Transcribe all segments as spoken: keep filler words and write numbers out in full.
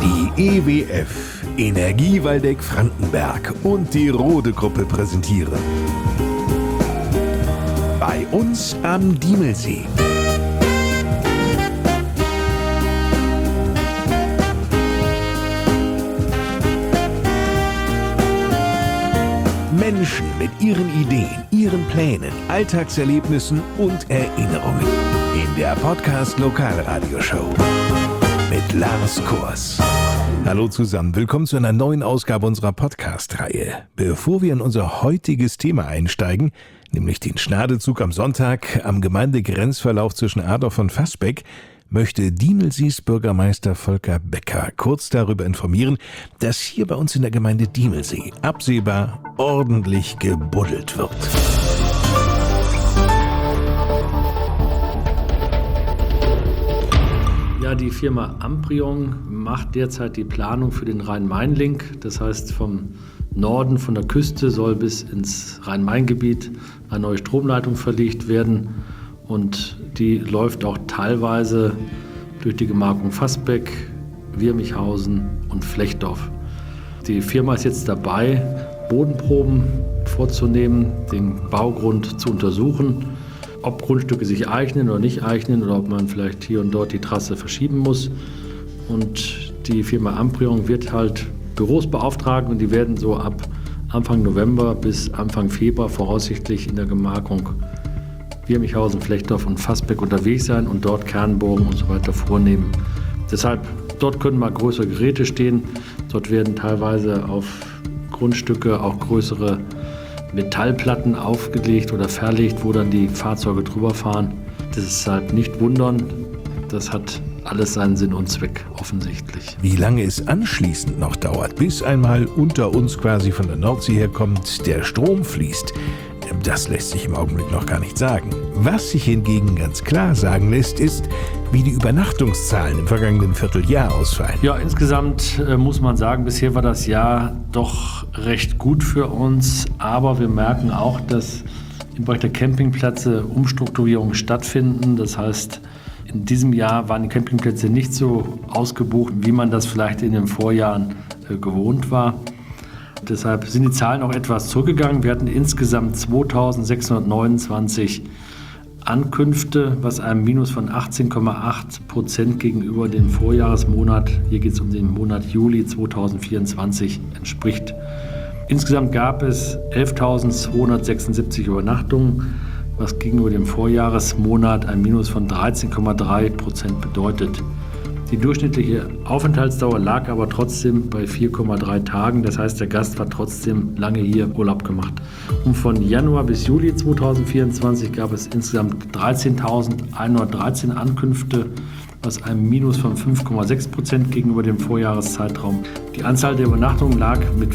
Die E W F, Energie Waldeck-Frankenberg und die Rode-Gruppe präsentieren. Bei uns am Diemelsee. Menschen mit ihren Ideen, ihren Plänen, Alltagserlebnissen und Erinnerungen. In der Podcast Lokalradioshow mit Lars Kors. Hallo zusammen, willkommen zu einer neuen Ausgabe unserer Podcast-Reihe. Bevor wir in unser heutiges Thema einsteigen, nämlich den Schnadezug am Sonntag am Gemeindegrenzverlauf zwischen Adorf und Faßbeck, möchte Diemelsees Bürgermeister Volker Becker kurz darüber informieren, dass hier bei uns in der Gemeinde Diemelsee absehbar ordentlich gebuddelt wird. Ja, die Firma Amprion macht derzeit die Planung für den Rhein-Main-Link. Das heißt, vom Norden, von der Küste soll bis ins Rhein-Main-Gebiet eine neue Stromleitung verlegt werden. Und die läuft auch teilweise durch die Gemarkung Faßbeck, Wirmichhausen und Flechtdorf. Die Firma ist jetzt dabei, Bodenproben vorzunehmen, den Baugrund zu untersuchen, ob Grundstücke sich eignen oder nicht eignen oder ob man vielleicht hier und dort die Trasse verschieben muss. Und die Firma Amprion wird halt Büros beauftragen und die werden so ab Anfang November bis Anfang Februar voraussichtlich in der Gemarkung Wirmichhausen, Flechtdorf und Faßbeck unterwegs sein und dort Kernbohrungen und so weiter vornehmen. Deshalb, dort können mal größere Geräte stehen. Dort werden teilweise auf Grundstücke auch größere Metallplatten aufgelegt oder verlegt, wo dann die Fahrzeuge drüber fahren. Das ist halt nicht wundern. Das hat alles seinen Sinn und Zweck, offensichtlich. Wie lange es anschließend noch dauert, bis einmal unter uns quasi von der Nordsee herkommt, der Strom fließt, das lässt sich im Augenblick noch gar nicht sagen. Was sich hingegen ganz klar sagen lässt, ist, wie die Übernachtungszahlen im vergangenen Vierteljahr ausfallen. Ja, insgesamt äh, muss man sagen, bisher war das Jahr doch recht gut für uns. Aber wir merken auch, dass im Bereich der Campingplätze Umstrukturierungen stattfinden. Das heißt, in diesem Jahr waren die Campingplätze nicht so ausgebucht, wie man das vielleicht in den Vorjahren äh, gewohnt war. Deshalb sind die Zahlen auch etwas zurückgegangen. Wir hatten insgesamt zweitausendsechshundertneunundzwanzig Ankünfte, was einem Minus von achtzehn Komma acht Prozent gegenüber dem Vorjahresmonat, hier geht es um den Monat Juli zweitausendvierundzwanzig, entspricht. Insgesamt gab es elftausendzweihundertsechsundsiebzig Übernachtungen, was gegenüber dem Vorjahresmonat ein Minus von dreizehn Komma drei Prozent bedeutet. Die durchschnittliche Aufenthaltsdauer lag aber trotzdem bei vier Komma drei Tagen. Das heißt, der Gast hat trotzdem lange hier Urlaub gemacht. Und von Januar bis Juli zweitausendvierundzwanzig gab es insgesamt dreizehntausendeinhundertdreizehn Ankünfte, was einem Minus von fünf Komma sechs Prozent gegenüber dem Vorjahreszeitraum. Die Anzahl der Übernachtungen lag mit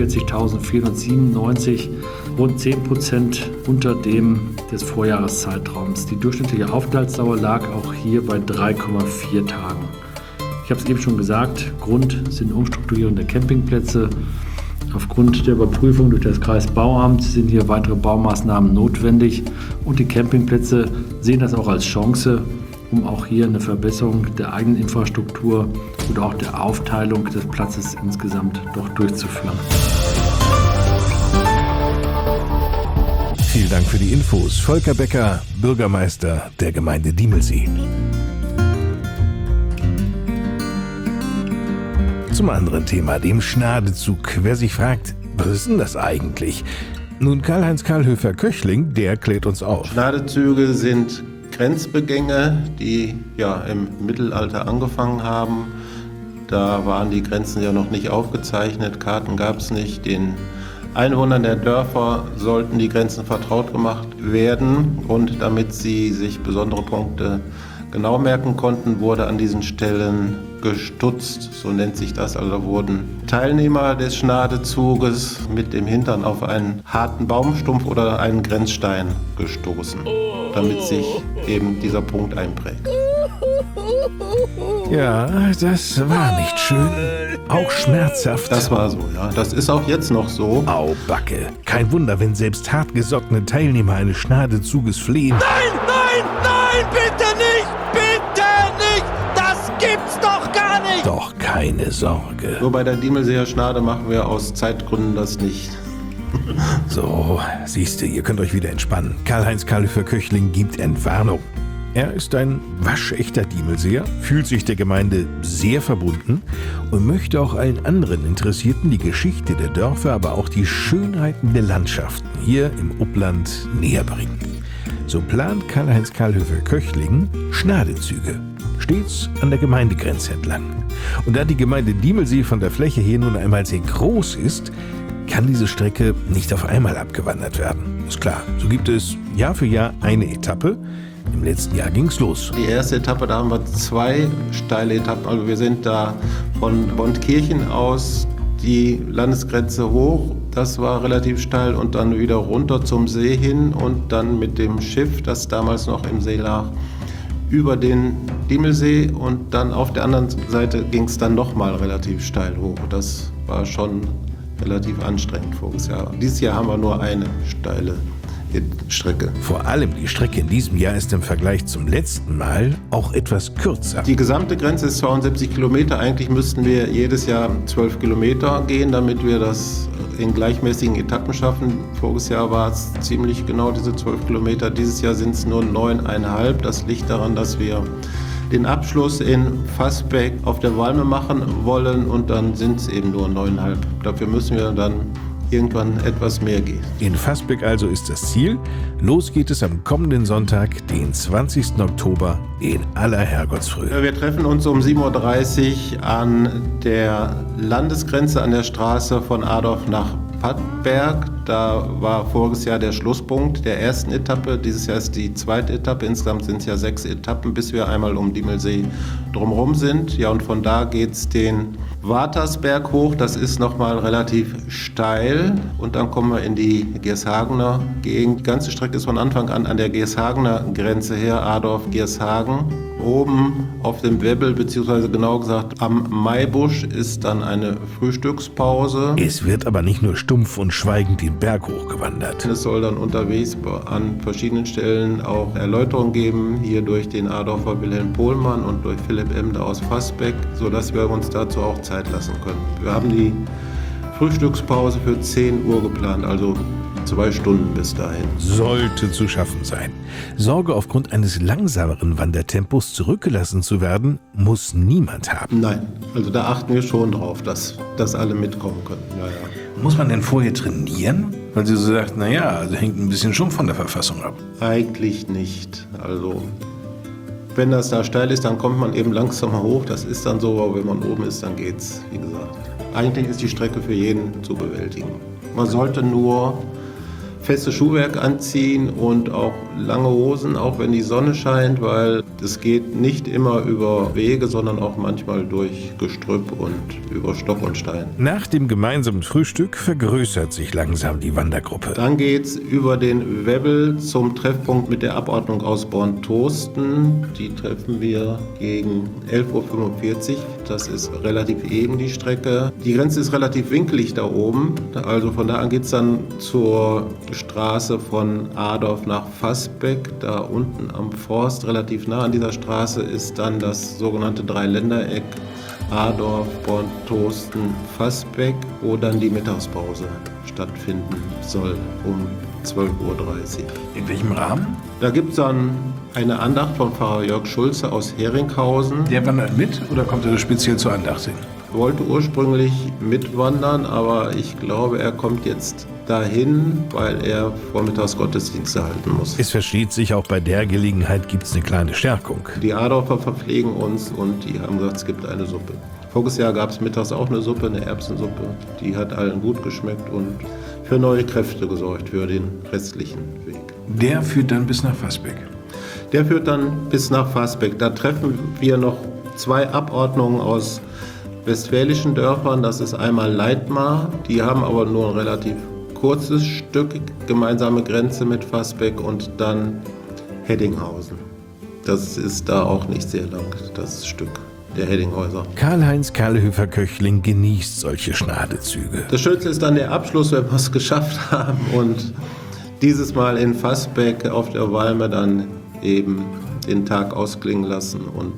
vierundvierzigtausendvierhundertsiebenundneunzig rund zehn Prozent unter dem des Vorjahreszeitraums. Die durchschnittliche Aufenthaltsdauer lag auch hier bei drei Komma vier Tagen. Ich habe es eben schon gesagt, Grund sind Umstrukturierung der Campingplätze. Aufgrund der Überprüfung durch das Kreisbauamt sind hier weitere Baumaßnahmen notwendig und die Campingplätze sehen das auch als Chance, um auch hier eine Verbesserung der eigenen Infrastruktur oder auch der Aufteilung des Platzes insgesamt doch durchzuführen. Vielen Dank für die Infos. Volker Becker, Bürgermeister der Gemeinde Diemelsee. Zum anderen Thema, dem Schnadezug. Wer sich fragt, was ist denn das eigentlich? Nun, Karl-Heinz Karlhöfer-Köchling, der klärt uns auf. Schnadezüge sind Grenzbegänge, die ja im Mittelalter angefangen haben. Da waren die Grenzen ja noch nicht aufgezeichnet, Karten gab es nicht. Den Einwohnern der Dörfer sollten die Grenzen vertraut gemacht werden und damit sie sich besondere Punkte genau merken konnten, wurde an diesen Stellen gestutzt, so nennt sich das. Also da wurden Teilnehmer des Schnadezuges mit dem Hintern auf einen harten Baumstumpf oder einen Grenzstein gestoßen, damit sich eben dieser Punkt einprägt. Ja, das war nicht schön. Auch schmerzhaft. Das war so, ja. Das ist auch jetzt noch so. Au, Backe. Kein Wunder, wenn selbst hartgesottene Teilnehmer eines Schnadezuges flehen. Nein, nein, nein, bitte nicht! Bitte nicht! Das gibt's doch gar nicht! Doch keine Sorge. Nur bei der Diemelseer Schnade machen wir aus Zeitgründen das nicht. So, siehst du, ihr könnt euch wieder entspannen. Karl-Heinz Kallhöfer-Köchling gibt Entwarnung. Er ist ein waschechter Diemelseer, fühlt sich der Gemeinde sehr verbunden und möchte auch allen anderen Interessierten die Geschichte der Dörfer, aber auch die Schönheiten der Landschaften hier im Upland näher bringen. So plant Karl-Heinz Kallhöfer-Köchling Schnadezüge, stets an der Gemeindegrenze entlang. Und da die Gemeinde Diemelsee von der Fläche her nun einmal sehr groß ist, kann diese Strecke nicht auf einmal abgewandert werden. Ist klar, so gibt es Jahr für Jahr eine Etappe. Im letzten Jahr ging's los. Die erste Etappe, da haben wir zwei steile Etappen. Also wir sind da von Bontkirchen aus die Landesgrenze hoch. Das war relativ steil und dann wieder runter zum See hin und dann mit dem Schiff, das damals noch im See lag, über den Diemelsee und dann auf der anderen Seite ging es dann nochmal relativ steil hoch. Das war schon relativ anstrengend voriges Jahr. Dieses Jahr haben wir nur eine steile Strecke. Vor allem die Strecke in diesem Jahr ist im Vergleich zum letzten Mal auch etwas kürzer. Die gesamte Grenze ist zweiundsiebzig Kilometer. Eigentlich müssten wir jedes Jahr zwölf Kilometer gehen, damit wir das in gleichmäßigen Etappen schaffen. Voriges Jahr war es ziemlich genau diese zwölf Kilometer. Dieses Jahr sind es nur neun Komma fünf. Das liegt daran, dass wir den Abschluss in Fasbeck auf der Walme machen wollen und dann sind es eben nur neun Komma fünf. Dafür müssen wir dann irgendwann etwas mehr gehen. In Fasbeck also ist das Ziel. Los geht es am kommenden Sonntag, den zwanzigsten Oktober, in aller Herrgottsfrühe. Wir treffen uns um sieben Uhr dreißig an der Landesgrenze an der Straße von Adorf nach Pattberg. Da war voriges Jahr der Schlusspunkt der ersten Etappe. Dieses Jahr ist die zweite Etappe. Insgesamt sind es ja sechs Etappen, bis wir einmal um Diemelsee drumherum sind. Ja, und von da geht es den Watersberg hoch. Das ist nochmal relativ steil. Und dann kommen wir in die Gershagener Gegend. Die ganze Strecke ist von Anfang an an der Gershagener Grenze her, Adorf-Gershagen. Oben auf dem Webbel, beziehungsweise genau gesagt am Maibusch, ist dann eine Frühstückspause. Es wird aber nicht nur stumpf und schweigend den Berg hochgewandert. Es soll dann unterwegs an verschiedenen Stellen auch Erläuterungen geben, hier durch den Adorfer Wilhelm Pohlmann und durch Philipp Emde aus Fasbeck, sodass wir uns dazu auch Zeit lassen können. Wir haben die Frühstückspause für zehn Uhr geplant, also zwei Stunden bis dahin. Sollte zu schaffen sein. Sorge, aufgrund eines langsameren Wandertempos zurückgelassen zu werden, muss niemand haben. Nein, also da achten wir schon drauf, dass, dass alle mitkommen können. Ja, ja. Muss man denn vorher trainieren? Weil sie so sagt, naja, also hängt ein bisschen schon von der Verfassung ab. Eigentlich nicht. Also wenn das da steil ist, dann kommt man eben langsamer hoch. Das ist dann so, aber wenn man oben ist, dann geht's, wie gesagt. Eigentlich ist die Strecke für jeden zu bewältigen. Man sollte nur festes Schuhwerk anziehen und auch lange Hosen, auch wenn die Sonne scheint, weil es geht nicht immer über Wege, sondern auch manchmal durch Gestrüpp und über Stock und Stein. Nach dem gemeinsamen Frühstück vergrößert sich langsam die Wandergruppe. Dann geht's über den Webbel zum Treffpunkt mit der Abordnung aus Borntosten. Die treffen wir gegen elf Uhr fünfundvierzig. Das ist relativ eben, die Strecke. Die Grenze ist relativ winkelig da oben. Also von da an geht's dann zur Straße von Adorf nach Fasbeck. Da unten am Forst, relativ nah an dieser Straße, ist dann das sogenannte Dreiländereck Adorf, Borntosten, Fasbeck, wo dann die Mittagspause stattfinden soll um zwölf Uhr dreißig. In welchem Rahmen? Da gibt es dann eine Andacht von Pfarrer Jörg Schulze aus Heringhausen. Der wandert mit oder kommt er speziell zur Andacht hin? Wollte ursprünglich mitwandern, aber ich glaube, er kommt jetzt dahin, weil er vormittags Gottesdienste halten muss. Es versteht sich, auch bei der Gelegenheit gibt es eine kleine Stärkung. Die Adorfer verpflegen uns und die haben gesagt, es gibt eine Suppe. Voriges Jahr gab es mittags auch eine Suppe, eine Erbsensuppe. Die hat allen gut geschmeckt und für neue Kräfte gesorgt für den restlichen Weg. Der führt dann bis nach Fasbeck? Der führt dann bis nach Fasbeck. Da treffen wir noch zwei Abordnungen aus westfälischen Dörfern. Das ist einmal Leitmar, die haben aber nur ein relativ kurzes Stück gemeinsame Grenze mit Fasbeck, und dann Heddinghausen. Das ist da auch nicht sehr lang, das Stück der Heddinghäuser. Karl-Heinz Kallhöfer-Köchling genießt solche Schnadezüge. Das Schönste ist dann der Abschluss, wenn wir es geschafft haben und dieses Mal in Fasbeck auf der Walme dann eben den Tag ausklingen lassen und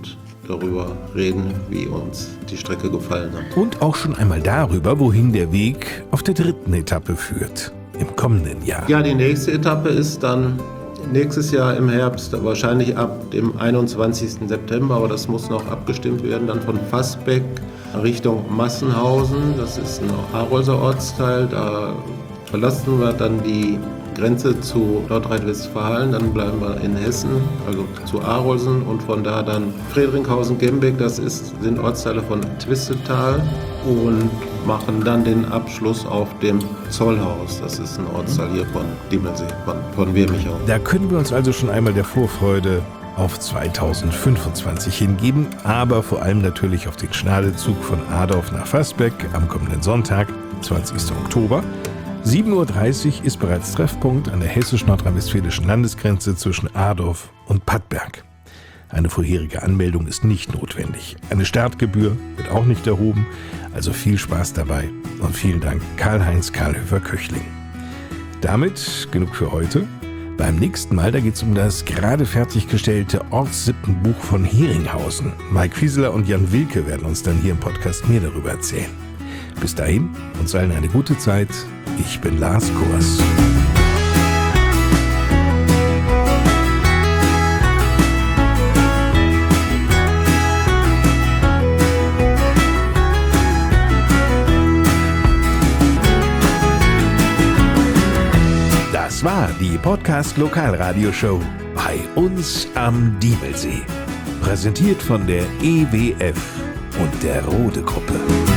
darüber reden, wie uns die Strecke gefallen hat. Und auch schon einmal darüber, wohin der Weg auf der dritten Etappe führt, im kommenden Jahr. Ja, die nächste Etappe ist dann nächstes Jahr im Herbst, wahrscheinlich ab dem einundzwanzigsten September, aber das muss noch abgestimmt werden, dann von Fassbeck Richtung Massenhausen. Das ist ein Arolser Ortsteil, da verlassen wir dann die Grenze zu Nordrhein-Westfalen, dann bleiben wir in Hessen, also zu Arolsen und von da dann Friedrichshausen-Gembeck, das ist, sind Ortsteile von Twistetal und machen dann den Abschluss auf dem Zollhaus. Das ist ein Ortsteil hier von Diemelsee, von, von Wirmichau. Da können wir uns also schon einmal der Vorfreude auf zweitausendfünfundzwanzig hingeben, aber vor allem natürlich auf den Schnadezug von Adorf nach Fassbeck am kommenden Sonntag, zwanzigsten Oktober. sieben Uhr dreißig ist bereits Treffpunkt an der hessisch-nordrhein-westfälischen Landesgrenze zwischen Adorf und Pattberg. Eine vorherige Anmeldung ist nicht notwendig. Eine Startgebühr wird auch nicht erhoben, also viel Spaß dabei und vielen Dank Karl-Heinz Karlhöfer-Köchling. Damit genug für heute. Beim nächsten Mal, da geht es um das gerade fertiggestellte Ortssippenbuch von Heringhausen. Mike Fieseler und Jan Wilke werden uns dann hier im Podcast mehr darüber erzählen. Bis dahin, uns allen eine gute Zeit. Ich bin Lars Kurs. Das war die Podcast-Lokalradioshow bei uns am Diemelsee. Präsentiert von der E W F und der Rode Gruppe.